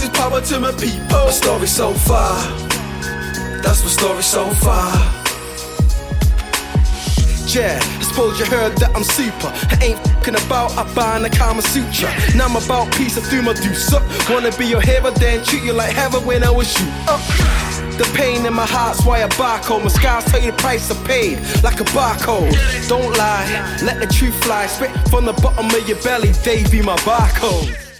is power to my people. My story so far, that's my story so far. Yeah, I suppose you heard that I'm super. I ain't f***ing about, I buy in the Kama Sutra. Now I'm about peace, I threw my deuce up. Wanna be your hero, then treat you like heaven when I was you up. The pain in my heart's why I barcode. My scars tell you the price I paid, like a barcode. Don't lie, let the truth fly. Spit from the bottom of your belly, they be my barcode.